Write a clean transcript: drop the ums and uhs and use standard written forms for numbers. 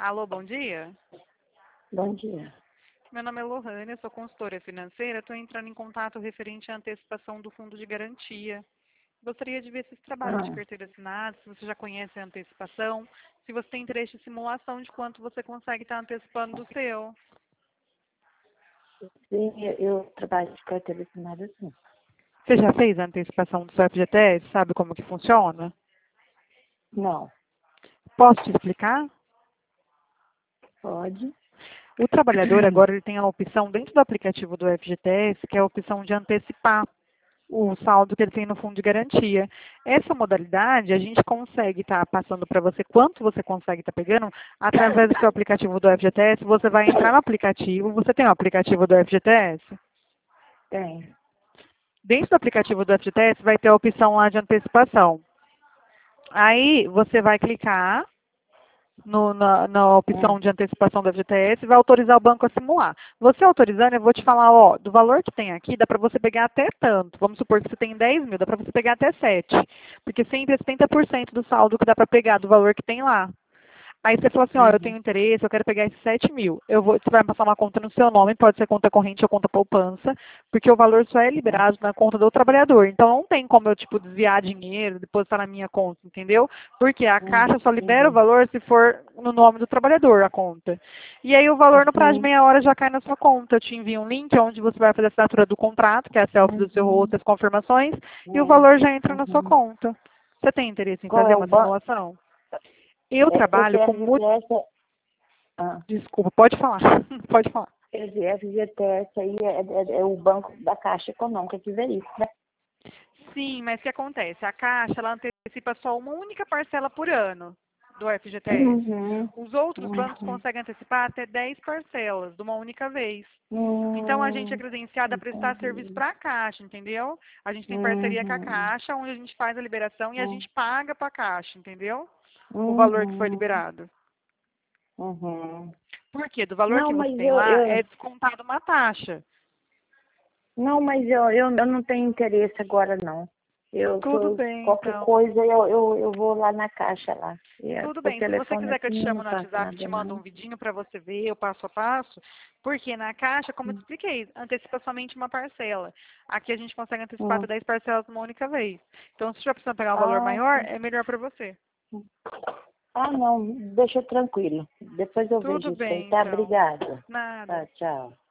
Alô, bom dia. Bom dia. Meu nome é Lohane, eu sou consultora financeira. Estou entrando em contato referente à antecipação do fundo de garantia. Gostaria de ver se esse trabalho de Ah, carteira assinada, se você já conhece a antecipação, se você tem interesse em simulação de quanto você consegue estar antecipando do seu. sim, eu trabalho de carteira assinada, sim. Você já fez a antecipação do seu FGTS? Sabe como que funciona? Não, Posso te explicar? pode. O trabalhador agora ele tem a opção dentro do aplicativo do FGTS, que é a opção de antecipar o saldo que ele tem no fundo de garantia. Essa modalidade, a gente consegue estar passando para você quanto você consegue estar pegando através do seu aplicativo do FGTS. Você vai entrar no aplicativo. Você tem o aplicativo do FGTS? Tem. Dentro do aplicativo do FGTS vai ter a opção lá de antecipação. Aí você vai clicar na Ah, opção de antecipação do FGTS e vai autorizar o banco a simular. Você autorizando, eu vou te falar, ó, do valor que tem aqui, dá para você pegar até tanto. Vamos supor que você tem 10 mil, dá para você pegar até 7. Porque sempre é 70% do saldo que dá para pegar do valor que tem lá. Aí você fala assim, ó, eu uhum, tenho interesse, eu quero pegar esses 7 mil. Você vai me passar uma conta no seu nome, pode ser conta corrente ou conta poupança, porque o valor só é ah, liberado na conta do trabalhador. Então não tem como eu, tipo, desviar dinheiro, depositar na minha conta, entendeu? Porque a Caixa só libera o entendi. valor se for no nome do trabalhador, a conta. E aí o valor no prazo de Uhum, meia hora já cai na sua conta. Eu te envio um link onde você vai fazer a assinatura do contrato, que é a selfie do seu rosto, uhum, as confirmações, e o uhum, valor já entra na sua uhum. conta. Você tem interesse em Qual fazer é o uma banco? simulação? Eu Esse trabalho com FGTS, ah, Desculpa, pode falar. Pode falar. esse FGTS aí é o Banco da Caixa Econômica que verifica, né? Sim, mas o que acontece? A Caixa, ela antecipa só uma única parcela por ano do FGTS. Uhum, Os outros bancos uhum, conseguem antecipar até 10 parcelas de uma única vez. Então, a gente é credenciada a prestar serviço entendi. para a Caixa, entendeu? A gente tem parceria com a Uhum, Caixa, onde a gente faz a liberação e a uhum, gente paga para a Caixa, entendeu? O valor que foi uhum, liberado. uhum. Por quê? Do valor que Não, você mas tem lá, é descontado uma taxa. não, mas eu não tenho interesse agora, não. Tudo bem, Qualquer então. coisa eu vou lá na caixa lá. Tudo Por bem. Se você telefone quiser que eu te assim chame não no faço WhatsApp e te nada, mando um não. vidinho para você ver o passo a passo, porque na Caixa, como eu te expliquei, antecipa somente uma parcela. Aqui a gente consegue antecipar até Hum. 10 parcelas numa única vez. Então, se você precisar pegar um valor Ah, maior, tá. é melhor para você. Ah, não, deixa tranquilo. Depois eu vejo Tudo isso aí, bem, tá? então. Obrigada. Nada. Tá, tchau.